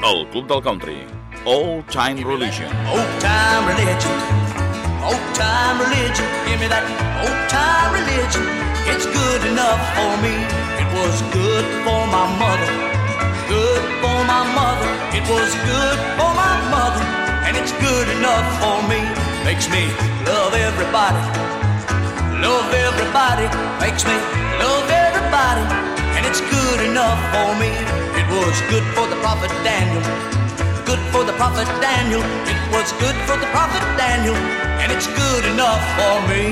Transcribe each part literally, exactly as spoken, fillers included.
El Club del Country. Old Time Religion. Old time religion. Old time religion. Give me that old time religion. It's good enough for me. It was good for my mother. Good for my mother. It was good for my mother. And it's good enough for me. Makes me love everybody. Love everybody. Makes me love everybody. And it's good enough for me. It was good for the prophet Daniel. Good for the prophet Daniel. It was good for the prophet Daniel. And it's good enough for me.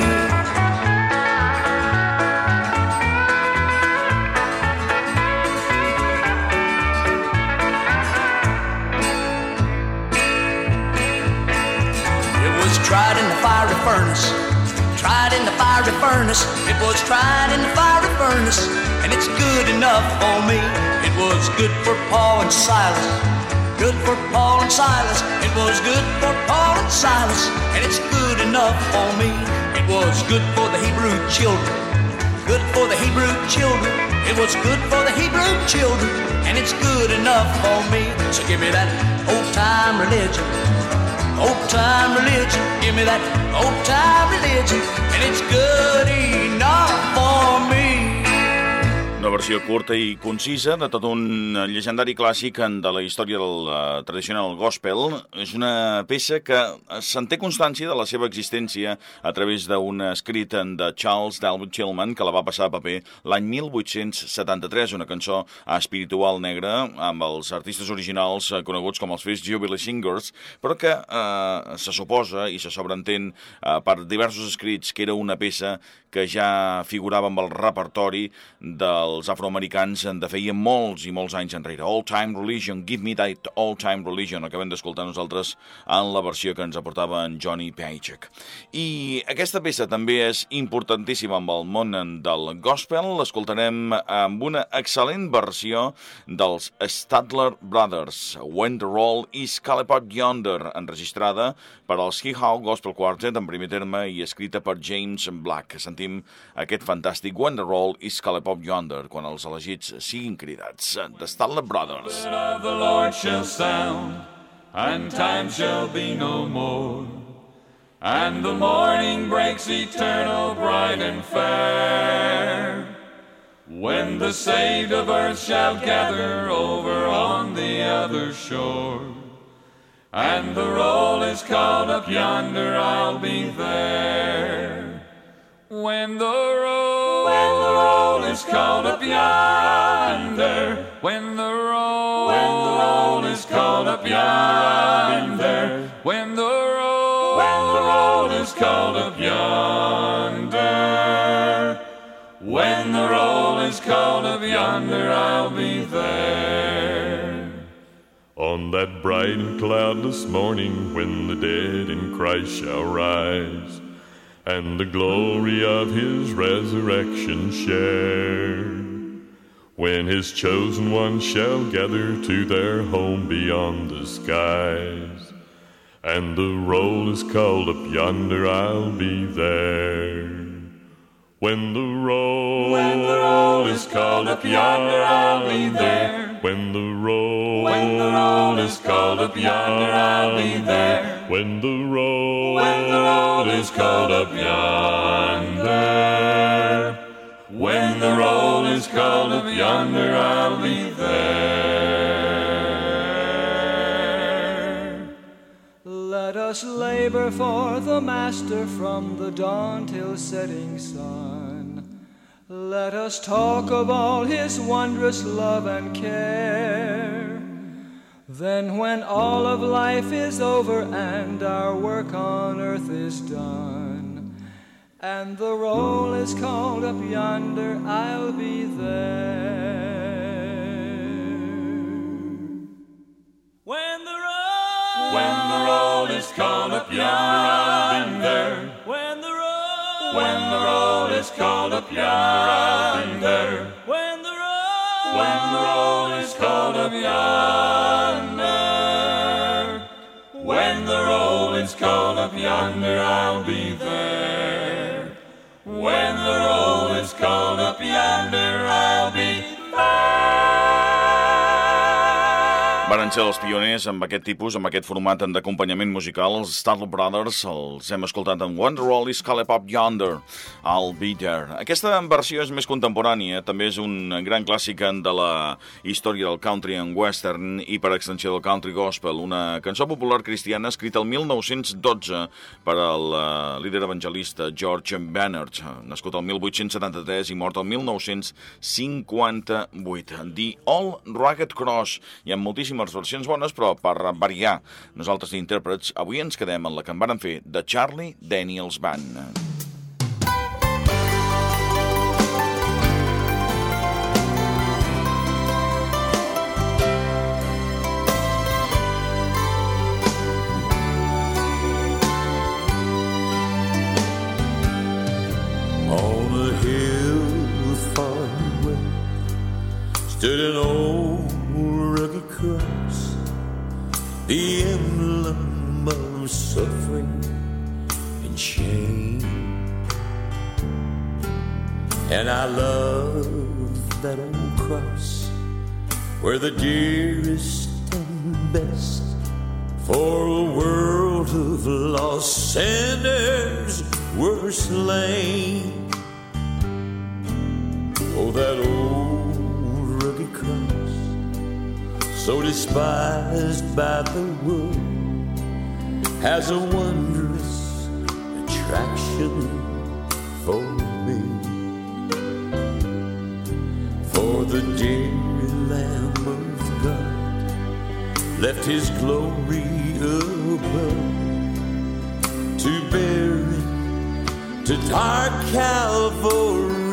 Tried in the fiery furnace, tried in the fiery furnace. It was tried in the fiery furnace, and it's good enough for me. It was good for Paul and Silas, good for Paul and Silas. It was good for Paul and Silas, and it's good enough for me. It was good for the Hebrew children, good for the Hebrew children. It was good for the Hebrew children, and it's good enough for me. So give me that old time religion. Old time religion, give me that old time religion, and it's good enough for me. Una versió curta i concisa de tot un llegendari clàssic de la història del uh, tradicional gospel. És una peça que se'n té constància de la seva existència a través d'un escrit de Charles Dalwood Chilman, que la va passar a paper l'any mil vuit-cents setanta-tres, una cançó espiritual negra amb els artistes originals uh, coneguts com els First Jubilee Singers, però que uh, se suposa i se sobreentén uh, per diversos escrits que era una peça que ja figurava amb el repertori dels afroamericans de feia molts i molts anys enrere. Old Time Religion, Give Me That Old Time Religion, acabem d'escoltar nosaltres en la versió que ens aportava en Johnny Paycheck. I aquesta peça també és importantíssima amb el món del gospel. L'escoltarem amb una excel·lent versió dels Statler Brothers, When the Roll is Called Up Yonder, enregistrada per al Hee Haw Gospel Quartet en primer terme i escrita per James Black. Sentim aquest fantàstic When the Roll is Called Up Yonder, quan els elegits siguin cridats. The Statler Brothers. The word of the Lord shall sound, and time shall be no more, and the morning breaks eternal, bright and fair, when the saved of earth shall gather over on the other shore, and the roll is called up yonder, I'll be there. When the roll, when the roll is called up yonder, when the roll, when the roll is called up yonder, when the roll, when the roll is called up yonder, when the roll is called up yonder, I'll be there. On that bright and cloudless morning, when the dead in Christ shall rise, and the glory of his resurrection share, when his chosen ones shall gather to their home beyond the skies, and the roll is called up yonder, I'll be there. When the roll, when the roll is called up yonder, I'll be there. When the roll, when the roll is called up yonder, I'll be there. When the roll, when the roll is called up yonder, when the roll is called up yonder, I'll be there. Let us labor for the Master from the dawn till setting sun. Let us talk of all his wondrous love and care. Then when all of life is over and our work on earth is done, and the roll is called up yonder, I'll be there. When the roll, when the roll is called up yonder, I'll be there. When the roll, when the roll is called up yonder, I'll be there. When the roll, when the roll is called up yonder, when the roll is called up yonder, I'll be there. When the roll is called up yonder, I'll be there. Varen ser els pioners amb aquest tipus, amb aquest format d'acompanyament musical. Els Statler Brothers els hem escoltat amb Wonderwall i Scully Up Yonder, I'll Be There. Aquesta versió és més contemporània, també és un gran clàssic de la història del country and western i per extensió del country gospel, una cançó popular cristiana escrita el mil nou-cents dotze per al líder evangelista George Bannert, nascut el mil vuit-cents setanta-tres i mort el mil nou-cents cinquanta-vuit. The Old Rugged Cross. Hi ha moltíssimes versions bones, però per variar nosaltres d'intèrprets, avui ens quedem en la que en varen fer de Charlie Daniels Band. On a hill far away stood an old rugged cross, the emblem of suffering and shame. And I love that old cross where the dearest and best for a world of lost sinners were slain. Oh, that old rugged cross, so despised by the world, has a wondrous attraction for me. For the dear Lamb of God left His glory above to bear it to dark Calvary.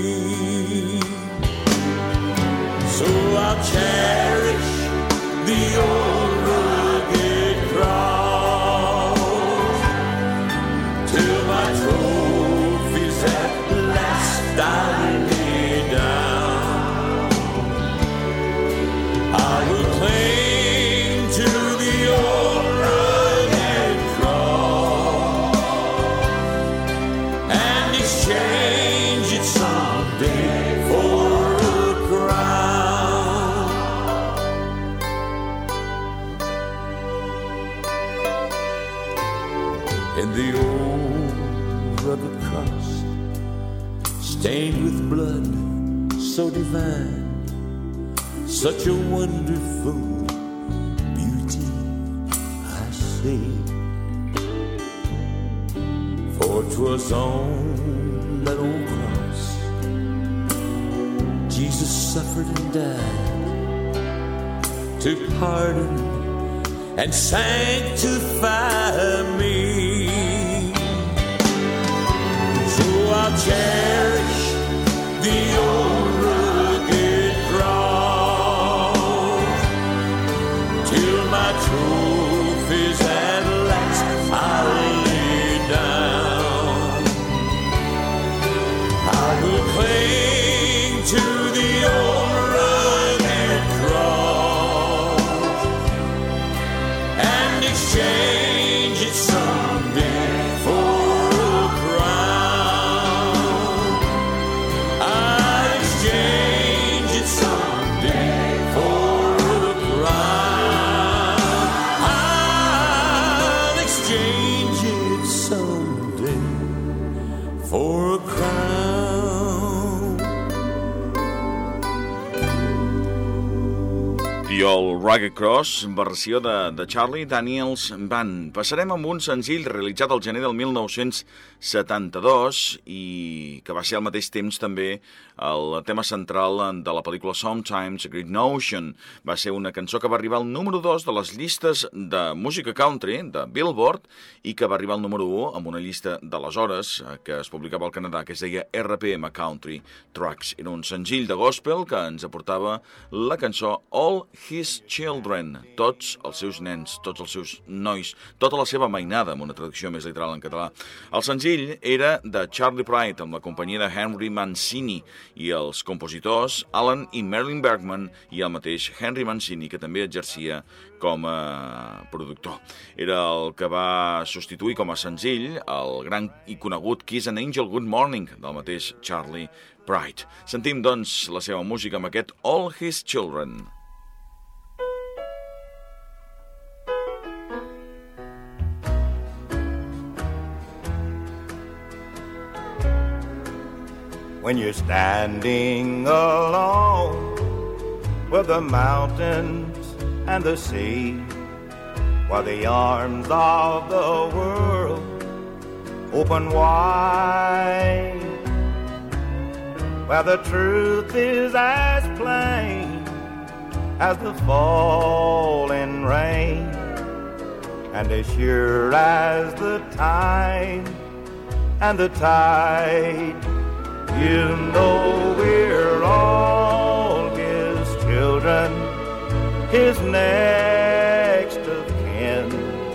So I'll cherish the old rugged cross till my trophies at last I lay down. I will cling to the old rugged cross and exchange it someday for a crown. And the old rugged cross, stained with blood so divine, such a wonderful beauty, I say. For 'twas on that old cross Jesus suffered and died to pardon and sanctify me. So I'll cherish the old rugged cross till my trophies at last I'll lay down. I will cling to the old rugged cross and exchange it someday for a crown. I'll exchange it someday for a crown. I'll exchange it someday for a crown. The Old Rugged Cross, versió de, de Charlie Daniels Band. Passarem amb un senzill realitzat al gener del mil nou-cents setanta-dos i que va ser al mateix temps també el tema central de la pel·lícula Sometimes a Great Notion. Va ser una cançó que va arribar al número dos de les llistes de música country de Billboard i que va arribar al número u amb una llista d'aleshores que es publicava al Canadà, que es deia R P M Country Tracks. Era un senzill de gospel que ens aportava la cançó All His Children, tots els seus nens, tots els seus nois, tota la seva mainada, amb una traducció més literal en català. El senzill era de Charlie Pride amb la companyia de Henry Mancini i els compositors Alan i Marilyn Bergman i el mateix Henry Mancini, que també exercia com a productor. Era el que va substituir com a senzill el gran i conegut Kiss an Angel Good Morning del mateix Charlie Pride. Sentim, doncs, la seva música amb aquest All His Children. when you're standing alone with the mountains and the sea, while the arms of the world open wide, where the truth is as plain as the falling rain, and as sure as the time and the tide. You know we're all His children, His next of kin.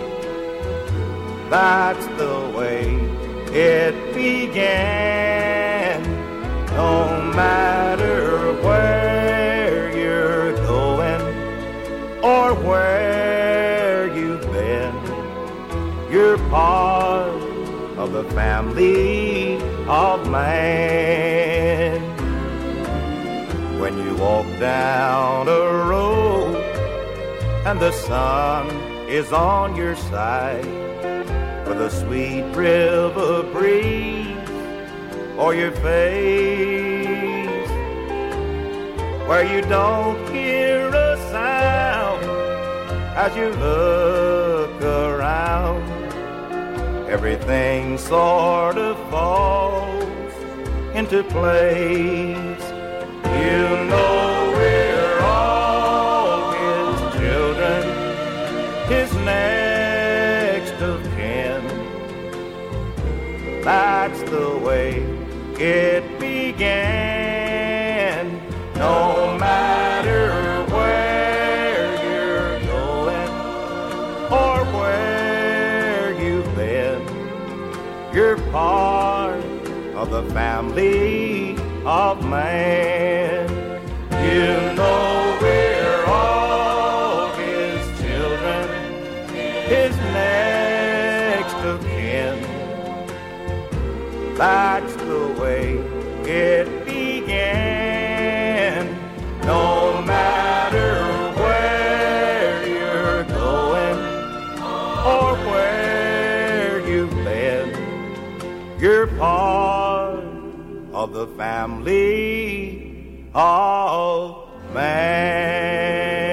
That's the way it began. No matter where you're going or where you've been, you're part of the family of man. When you walk down a road and the sun is on your side, with a sweet river breeze or your face, where you don't hear a sound as you look around, everything sort of falls into place. You know we're all His children, His next of kin. That's the way it began. No matter where you're going or where you've been, you're part of the family of man. You know we're all His children, His next of kin. That's the way it began. No matter where you're going or where you've been, you're part of the family of man.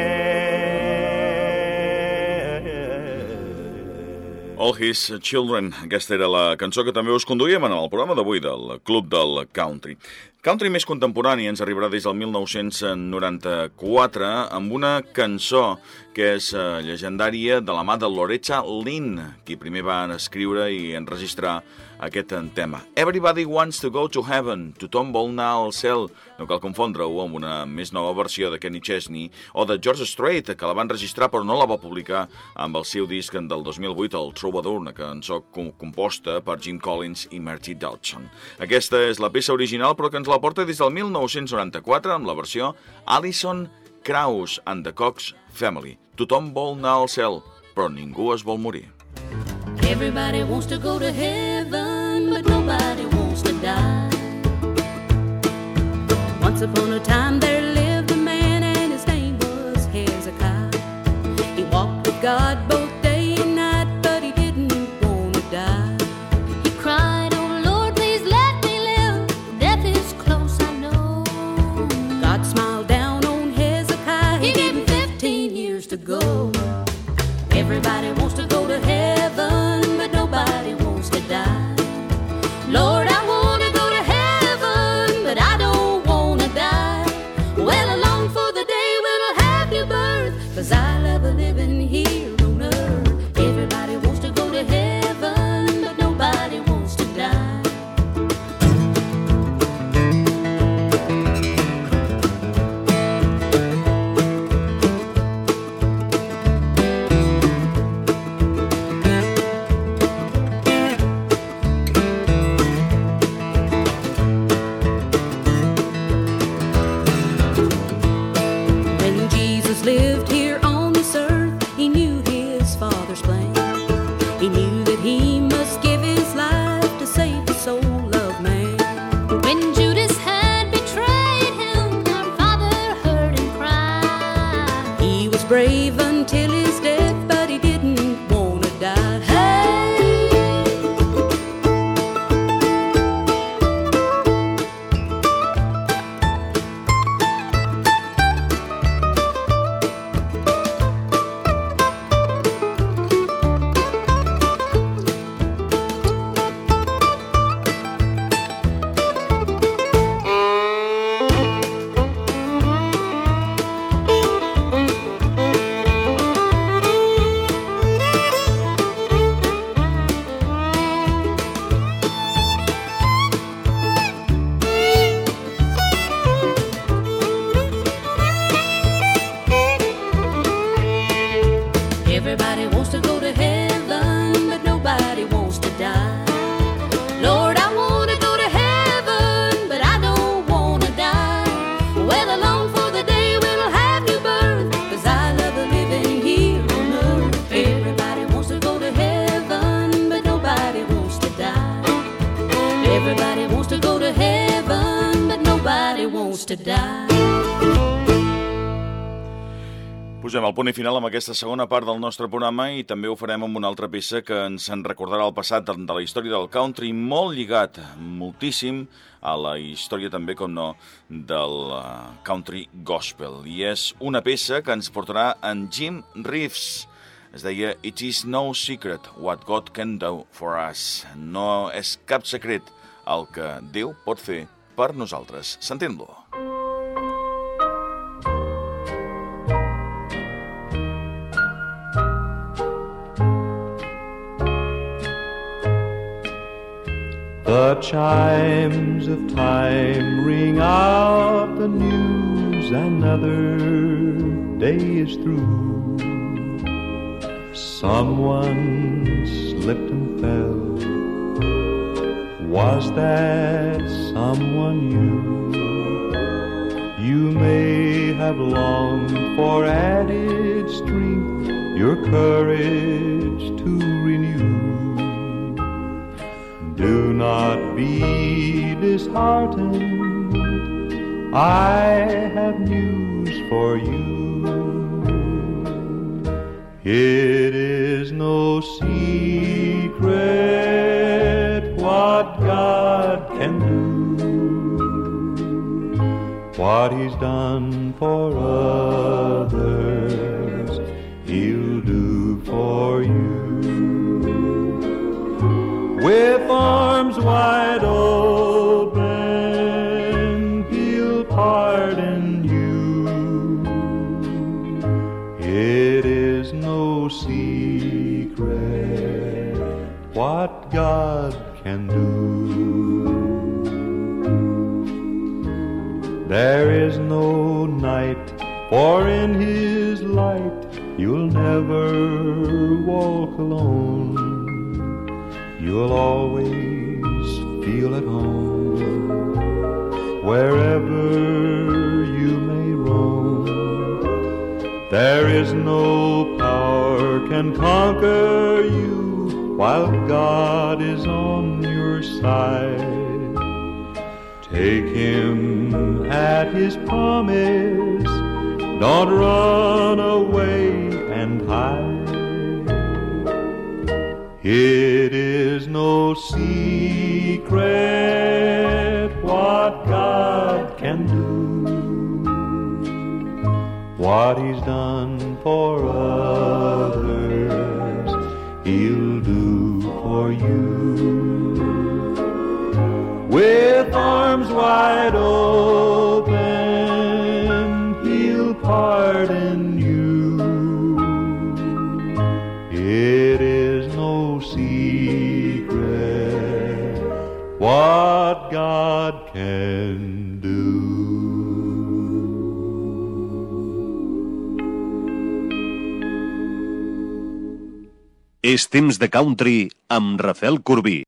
All His Children. Aquesta era la cançó que també us conduïem en el programa d'avui del Club del Country. Country més contemporani ens arribarà des del mil nou-cents noranta-quatre amb una cançó que és uh, llegendària de la mà de Loretta Lynn, qui primer va escriure i enregistrar aquest tema. Everybody Wants to Go to Heaven, tothom vol anar al cel. No cal confondre-ho amb una més nova versió de Kenny Chesney o de George Strait, que la va enregistrar però no la va publicar amb el seu disc del dos mil vuit, el Troubadour, una cançó composta per Jim Collins i Marty Dodson. Aquesta és la peça original, però que ens la porta des del mil nou-cents noranta-quatre amb la versió Alison Krauss and the Cox Family. Tothom vol anar al cel, però ningú es vol morir. Everybody wants to go to heaven, but nobody wants to die. Once upon a time there lived a man and his name was Hezekiah. He walked with God both day and night, but he didn't want to die. He cried, oh Lord, please let me live. Death is close, I know. God smiled down on Hezekiah. He gave him fifteen years to go. Everybody wants to go to heaven, but nobody wants to die. Lord, I want to go to heaven, but I don't want to die. Well, I long for the day when I'll have new birth, 'cause I love living here on earth. Everybody wants to go to heaven, but nobody wants to die. Lived here on this earth, he knew his Father's plan. He knew that he must give his life to save the soul of man. When Judas had betrayed him, our Father heard him cry. He was brave until his death, but he didn't want to die. Hey! wants to die. Posem el punt i final amb aquesta segona part del nostre programa i també ho farem amb una altra peça que ens en recordarà el passat de la història del country, molt lligat, moltíssim, a la història també, com no, del country gospel. I és una peça que ens portarà en Jim Reeves. Es deia It is no secret what God can do for us. No és cap secret el que Déu pot fer per nosaltres. Sentim-lo. The chimes of time ring out the news, another day is through. Someone slipped and fell. Was that someone you? You may have longed for added strength, your courage to renew. Do not be disheartened, I have news for you. It is no secret what God can do. What He's done for others, He'll do for you. With arms wide open, He'll pardon you. It is no secret what God can do. There is no night, for in His light you'll never walk alone. You'll always feel at home, wherever you may roam. There is no power can conquer you, while God is on your side. Take Him at His promise, don't run away and hide. It is no secret what God can do. What He's done for others, He'll do for you. With arms wide open, He'll pardon you. It is no secret what God can do. És temps de country amb Rafael Corbí.